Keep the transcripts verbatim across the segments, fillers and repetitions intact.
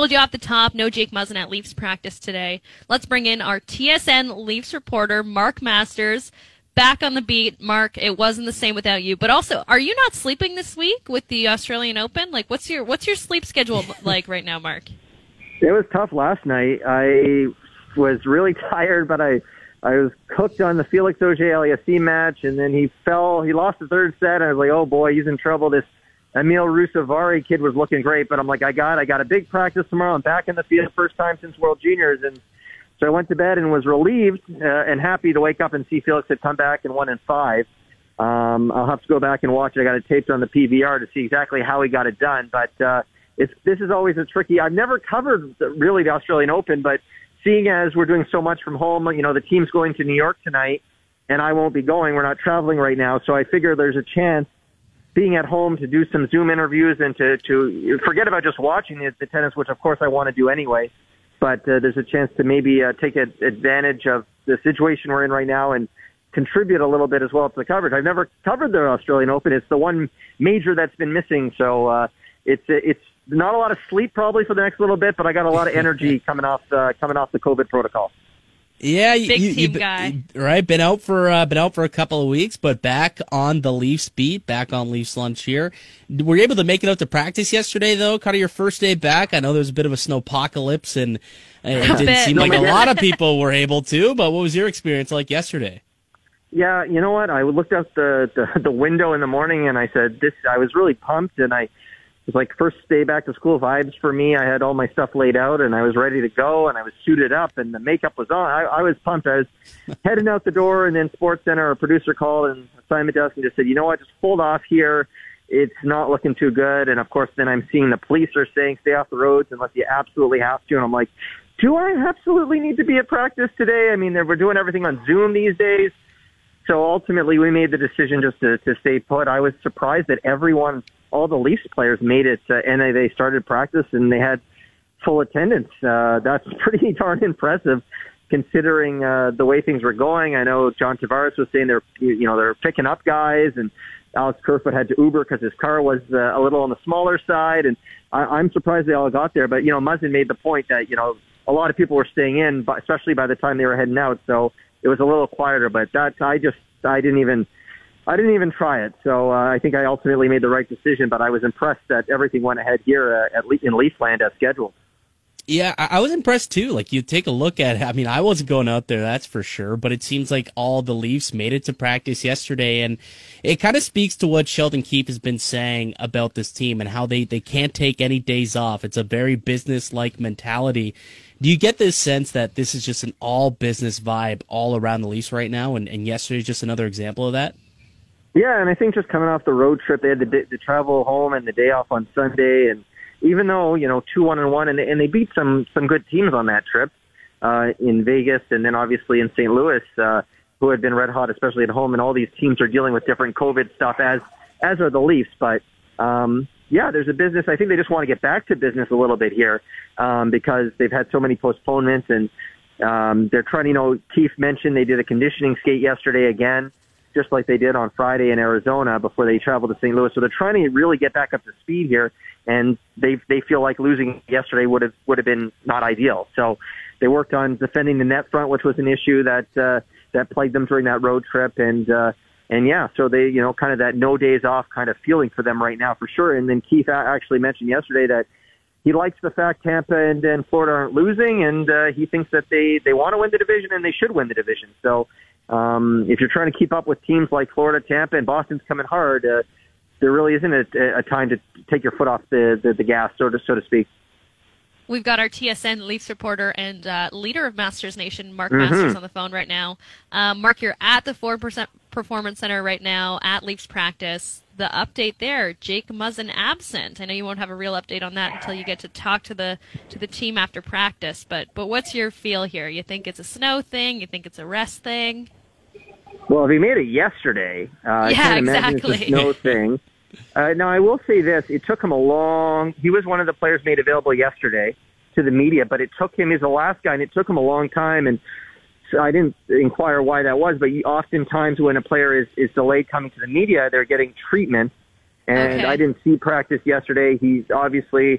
told you off the top, no Jake Muzzin at Leafs practice today. Let's bring in our T S N Leafs reporter, Mark Masters. Back on the beat. Mark, it wasn't the same without you. But also, are you not sleeping this week with the Australian Open? Like, what's your what's your sleep schedule like right now, Mark? It was tough last night. I was really tired, but I I was cooked on the Felix Auger-Aliassime match, and then he fell. He lost the third set, and I was like, oh, boy, he's in trouble. This Emil Ruusuvuori kid was looking great, but I'm like, I got I got a big practice tomorrow. I'm back in the field first time since World Juniors, and so I went to bed and was relieved uh, and happy to wake up and see Felix had come back and won in five. Um, I'll have to go back and watch it. I got it taped on the P V R to see exactly how he got it done. But uh, it's, this is always a tricky. I've never covered the, really the Australian Open, but seeing as we're doing so much from home, you know, the team's going to New York tonight, and I won't be going. We're not traveling right now, so I figure there's a chance being at home to do some Zoom interviews and to, to forget about just watching the, the tennis, which of course I want to do anyway. But uh, there's a chance to maybe uh, take a, advantage of the situation we're in right now and contribute a little bit as well to the coverage. I've never covered the Australian Open. It's the one major that's been missing. So uh, it's it's not a lot of sleep probably for the next little bit, but I got a lot of energy coming off the, coming off the COVID protocol. Yeah, Big you, team you, guy. Right? Been out for uh, been out for a couple of weeks, but back on the Leafs beat, back on Leafs lunch here. Were you able to make it out to practice yesterday, though? Kind of your first day back. I know there was a bit of a snowpocalypse, and it didn't bit. seem like a lot of people were able to. But what was your experience like yesterday? Yeah, you know what? I looked out the, the the window in the morning, and I said, "This." I was really pumped, and I. It was like first day back to school vibes for me. I had all my stuff laid out, and I was ready to go, and I was suited up, and the makeup was on. I, I was pumped. I was heading out the door, and then SportsCenter, our producer, called and assignment desk and just said, you know what, just hold off here. It's not looking too good. And, of course, then I'm seeing the police are saying stay off the roads unless you absolutely have to. And I'm like, do I absolutely need to be at practice today? I mean, we're doing everything on Zoom these days. So ultimately, we made the decision just to, to stay put. I was surprised that everyone, all the Leafs players made it, uh, and they, they started practice, and they had full attendance. Uh, that's pretty darn impressive, considering uh, the way things were going. I know John Tavares was saying they're, you know, they're picking up guys, and Alex Kerfoot had to Uber because his car was uh, a little on the smaller side, and I, I'm surprised they all got there. But, you know, Muzzin made the point that, you know, a lot of people were staying in, but especially by the time they were heading out, so it was a little quieter. But that, I just, I didn't even, I didn't even try it. So uh, I think I ultimately made the right decision, but I was impressed that everything went ahead here uh, at Le- in Leafland as scheduled. Yeah, I was impressed too. Like, you take a look at it. I mean, I wasn't going out there, that's for sure, but it seems like all the Leafs made it to practice yesterday, and it kind of speaks to what Sheldon Keefe has been saying about this team and how they, they can't take any days off. It's a very business-like mentality. Do you get this sense that this is just an all-business vibe all around the Leafs right now, and, and yesterday's just another example of that? Yeah, and I think just coming off the road trip, they had the, the travel home and the day off on Sunday, and even though, you know, two one and one, and they, and they beat some some good teams on that trip uh, in Vegas, and then obviously in Saint Louis, uh, who had been red hot, especially at home. And all these teams are dealing with different COVID stuff, as as are the Leafs. But um, yeah, there's a business. I think they just want to get back to business a little bit here um, because they've had so many postponements, and um, they're trying. You know, Keefe mentioned they did a conditioning skate yesterday again, just like they did on Friday in Arizona before they traveled to Saint Louis. So they're trying to really get back up to speed here, and they they feel like losing yesterday would have would have been not ideal. So they worked on defending the net front, which was an issue that uh, that plagued them during that road trip, and uh, and yeah, so they you know kind of that no days off kind of feeling for them right now for sure. And then Keith actually mentioned yesterday that he likes the fact Tampa and, and Florida aren't losing, and uh, he thinks that they they want to win the division and they should win the division. So. Um, if you're trying to keep up with teams like Florida, Tampa, and Boston's coming hard, uh, there really isn't a, a time to take your foot off the, the, the gas, so to, so to speak. We've got our T S N Leafs reporter and uh, leader of Masters Nation, Mark Mm-hmm. Masters, on the phone right now. Um, Mark, you're at the Ford Performance Center right now at Leafs practice. The update there, Jake Muzzin absent. I know you won't have a real update on that until you get to talk to the to the team after practice, but but what's your feel here? You think it's a snow thing? You think it's a rest thing? Well, if he made it yesterday, uh, I Yeah, can't imagine exactly. it's a snow thing. Uh, now, I will say this. It took him a long – he was one of the players made available yesterday to the media, but it took him – he's the last guy, and it took him a long time, and so I didn't inquire why that was, but oftentimes when a player is, is delayed coming to the media, they're getting treatment, and Okay. I didn't see practice yesterday. He's obviously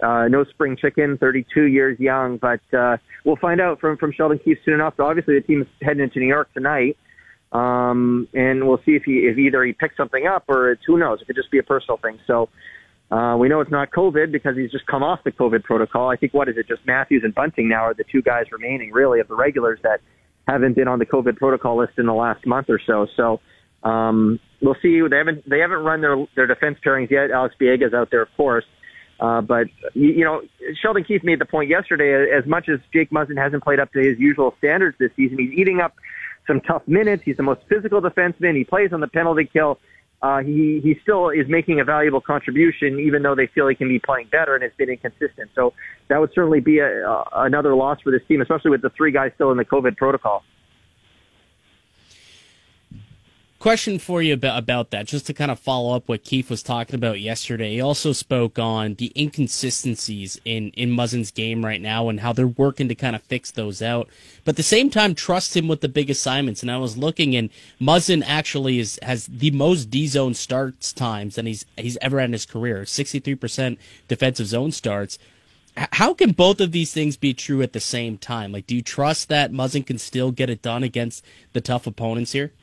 Uh, no spring chicken, thirty-two years young, but uh, we'll find out from, from Sheldon Keefe soon enough. So obviously the team is heading into New York tonight, um, and we'll see if he if either he picks something up or it's, who knows, it could just be a personal thing. So uh, we know it's not COVID because he's just come off the COVID protocol. I think, what is it, just Matthews and Bunting now are the two guys remaining, really, of the regulars that haven't been on the COVID protocol list in the last month or so. So um, we'll see. They haven't they haven't run their their defense pairings yet. Alex Biega's out there, of course. Uh, but, you, you know, Sheldon Keefe made the point yesterday, as much as Jake Muzzin hasn't played up to his usual standards this season, he's eating up some tough minutes. He's the most physical defenseman. He plays on the penalty kill. Uh, he, he still is making a valuable contribution, even though they feel he can be playing better and has been inconsistent. So that would certainly be a, a, another loss for this team, especially with the three guys still in the COVID protocol. Question for you about, about that, just to kind of follow up what Keefe was talking about yesterday. He also spoke on the inconsistencies in, in Muzzin's game right now and how they're working to kind of fix those out. But at the same time, trust him with the big assignments. And I was looking, and Muzzin actually is, has the most D-zone starts times than he's, he's ever had in his career, sixty-three percent defensive zone starts. How can both of these things be true at the same time? Like, do you trust that Muzzin can still get it done against the tough opponents here?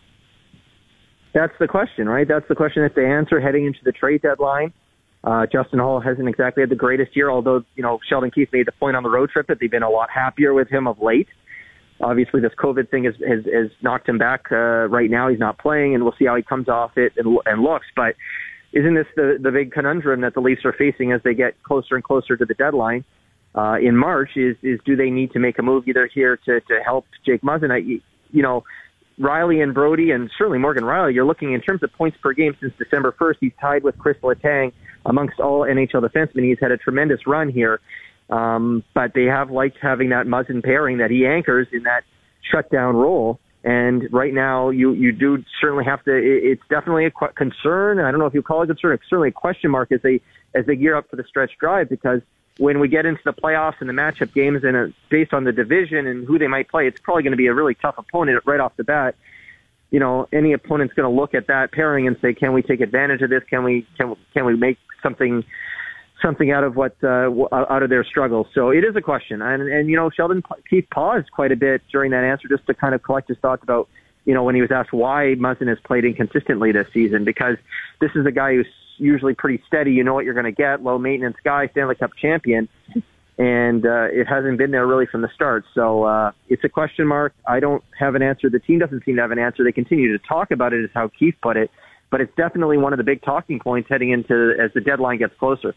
That's the question, right? That's the question that they answer heading into the trade deadline. Uh, Justin Hall hasn't exactly had the greatest year, although, you know, Sheldon Keefe made the point on the road trip that they've been a lot happier with him of late. Obviously, this COVID thing has, has, has knocked him back. Uh, right now, he's not playing, and we'll see how he comes off it and, and looks. But isn't this the, the big conundrum that the Leafs are facing as they get closer and closer to the deadline uh, in March is, is do they need to make a move either here to, to help Jake Muzzin? I, you know, Riley and Brody, and certainly Morgan Riley, you're looking in terms of points per game since December first. He's tied with Chris Letang amongst all N H L defensemen. He's had a tremendous run here, um, but they have liked having that Muzzin pairing that he anchors in that shutdown role. And right now, you, you do certainly have to. It's definitely a concern. I don't know if you call it concern. It's certainly a question mark as they as they gear up for the stretch drive, because when we get into the playoffs and the matchup games, and uh, based on the division and who they might play, it's probably going to be a really tough opponent right off the bat. You know, any opponent's going to look at that pairing and say, "Can we take advantage of this? Can we can can we make something something out of what uh, out of their struggles?" So it is a question, and and you know, Sheldon Keefe paused quite a bit during that answer just to kind of collect his thoughts about, you know, when he was asked why Muzzin has played inconsistently this season, because this is a guy who's usually pretty steady. You know what you're going to get, low maintenance guy, Stanley Cup champion, and uh, it hasn't been there really from the start. So uh, it's a question mark. I don't have an answer. The team doesn't seem to have an answer. They continue to talk about it, is how Keefe put it, but it's definitely one of the big talking points heading into as the deadline gets closer.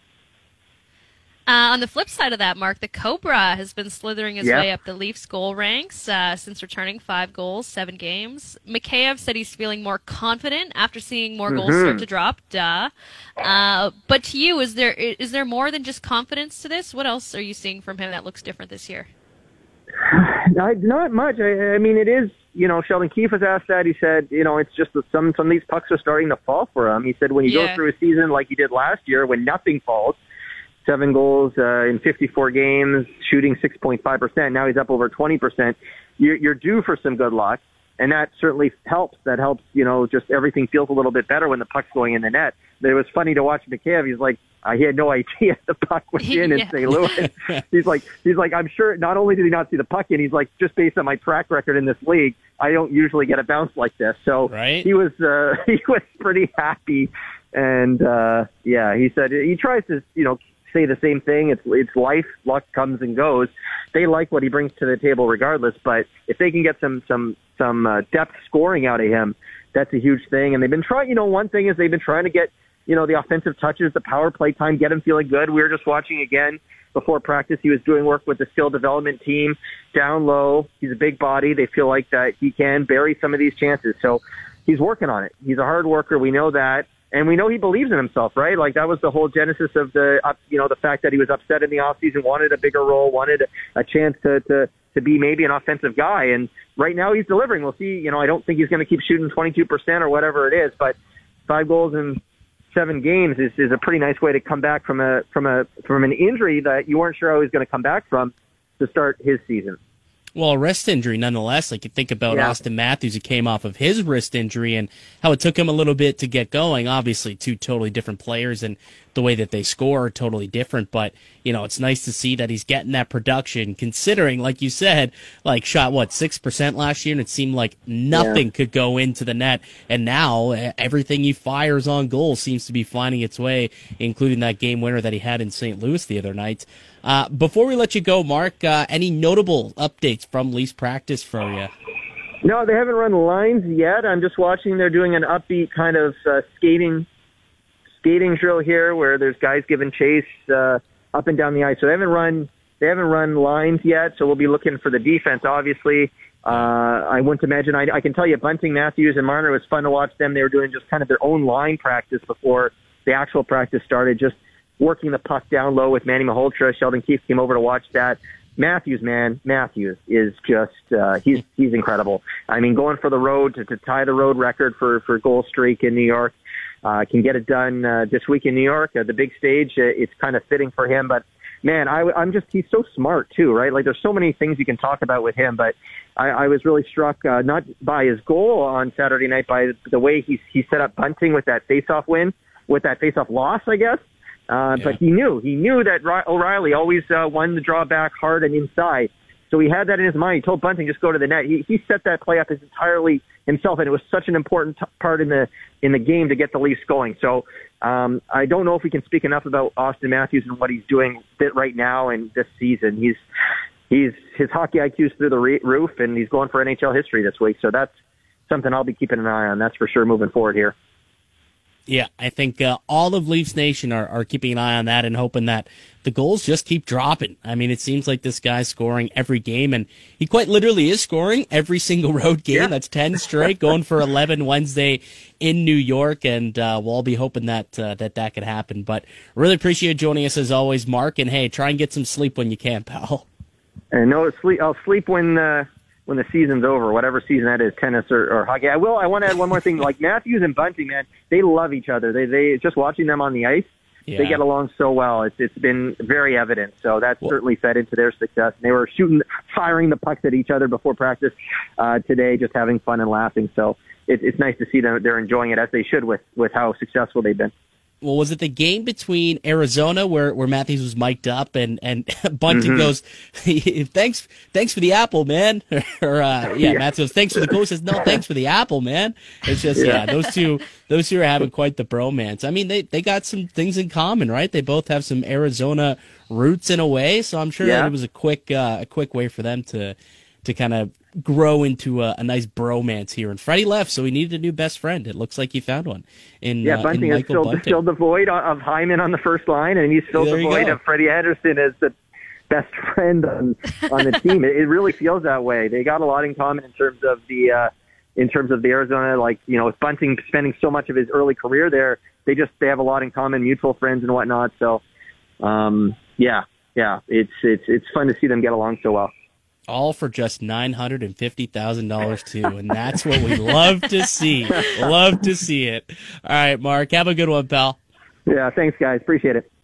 Uh, on the flip side of that, Mark, the Cobra has been slithering his yeah. way up the Leafs goal ranks uh, since returning five goals, seven games. Mikheyev said he's feeling more confident after seeing more goals mm-hmm. start to drop. Duh. Uh, but to you, is there is there more than just confidence to this? What else are you seeing from him that looks different this year? Not, not much. I, I mean, it is, you know, Sheldon Keefe was asked that. He said, you know, it's just that some, some of these pucks are starting to fall for him. He said when you yeah. go through a season like he did last year when nothing falls, seven goals uh, in fifty-four games, shooting six point five percent. Now he's up over twenty percent. You're, you're due for some good luck, and that certainly helps. That helps, you know, just everything feels a little bit better when the puck's going in the net. But it was funny to watch Mikheyev. He's like, uh, he had no idea the puck was in yeah. in Saint Louis. he's like, he's like, I'm sure not only did he not see the puck in, he's like, just based on my track record in this league, I don't usually get a bounce like this. So right? he was, uh, he was pretty happy. And, uh, yeah, he said he tries to, you know, say the same thing. It's it's life. Luck comes and goes. They like what he brings to the table regardless, but if they can get some some some uh, depth scoring out of him, that's a huge thing. And they've been trying, you know, one thing is they've been trying to get, you know, the offensive touches, the power play time, get him feeling good. We were just watching again before practice. He was doing work with the skill development team down low. He's a big body. They feel like that he can bury some of these chances. So he's working on it. He's a hard worker. We know that. And we know he believes in himself, right? Like that was the whole genesis of the, uh, you know, the fact that he was upset in the offseason, wanted a bigger role, wanted a, a chance to, to, to be maybe an offensive guy. And right now he's delivering. We'll see. You know, I don't think he's going to keep shooting twenty-two percent or whatever it is, but five goals in seven games is, is a pretty nice way to come back from a, from a, from an injury that you weren't sure how he was going to come back from to start his season. Well, a wrist injury nonetheless. Like you think about yeah. Austin Matthews, who came off of his wrist injury and how it took him a little bit to get going. Obviously, two totally different players, and the way that they score are totally different. But, you know, it's nice to see that he's getting that production, considering, like you said, like shot, what, six percent last year, and it seemed like nothing yeah. could go into the net. And now everything he fires on goal seems to be finding its way, including that game winner that he had in Saint Louis the other night. Uh, before we let you go, Mark, uh, any notable updates from Leafs practice for you? No, they haven't run lines yet. I'm just watching. They're doing an upbeat kind of uh, skating skating drill here, where there's guys giving chase uh, up and down the ice. So they haven't run they haven't run lines yet. So we'll be looking for the defense. Obviously, uh, I wouldn't imagine. I, I can tell you, Bunting, Matthews, and Marner, it was fun to watch them. They were doing just kind of their own line practice before the actual practice started. Just working the puck down low with Manny Malhotra. Sheldon Keefe came over to watch that. Matthews, man, Matthews is just, uh, he's, he's incredible. I mean, going for the road to, to tie the road record for, for goal streak in New York, uh, can get it done, uh, this week in New York, uh, the big stage. Uh, it's kind of fitting for him, but man, I, I'm just, he's so smart too, right? Like there's so many things you can talk about with him, but I, I was really struck, uh, not by his goal on Saturday night, by the way he, he set up Bunting with that face-off win, with that face-off loss, I guess. Uh, yeah. But he knew, he knew that O'Reilly always uh, won the draw back hard and inside. So he had that in his mind. He told Bunting, just go to the net. He, he set that play up as entirely himself, and it was such an important t- part in the in the game to get the Leafs going. So um, I don't know if we can speak enough about Austin Matthews and what he's doing right now and this season. He's he's his hockey I Q's through the re- roof, and he's going for N H L history this week. So that's something I'll be keeping an eye on. That's for sure moving forward here. Yeah, I think uh, all of Leafs Nation are, are keeping an eye on that and hoping that the goals just keep dropping. I mean, it seems like this guy's scoring every game, and he quite literally is scoring every single road game. Yeah. That's ten straight, going for eleven Wednesday in New York, and uh, we'll all be hoping that, uh, that that could happen. But really appreciate you joining us as always, Mark, and hey, try and get some sleep when you can, pal. And no, sleep, I'll sleep when... Uh... when the season's over, whatever season that is, tennis or, or hockey. I will, I want to add one more thing. Like Matthews and Bunting, man, they love each other. They, they, just watching them on the ice, yeah. they get along so well. It's, it's been very evident. So that's well, certainly fed into their success. And they were shooting, firing the pucks at each other before practice, uh, today, just having fun and laughing. So it, it's nice to see them. They're enjoying it as they should with, with how successful they've been. Well, was it the game between Arizona where, where Matthews was mic'd up and, and Bunting mm-hmm. goes, thanks, thanks for the apple, man. or, uh, yeah, yeah, Matthews goes, thanks for the goal. He says, no, thanks for the apple, man. It's just, yeah. yeah, those two, those two are having quite the bromance. I mean, they, they got some things in common, right? They both have some Arizona roots in a way. So I'm sure yeah. that it was a quick, uh, a quick way for them to, to kind of grow into a, a nice bromance here. And Freddie left, so he needed a new best friend. It looks like he found one. In, yeah, uh, Bunting in is still, still devoid of Hyman on the first line, and he's still devoid of Freddie Anderson as the best friend on, on the team. It, it really feels that way. They got a lot in common in terms of the uh, in terms of the Arizona, like, you know, with Bunting spending so much of his early career there, they just they have a lot in common, mutual friends and whatnot. So, um, yeah, yeah, it's it's it's fun to see them get along so well. All for just nine hundred fifty thousand dollars too, and that's what we love to see. Love to see it. All right, Mark, have a good one, pal. Yeah, thanks, guys. Appreciate it.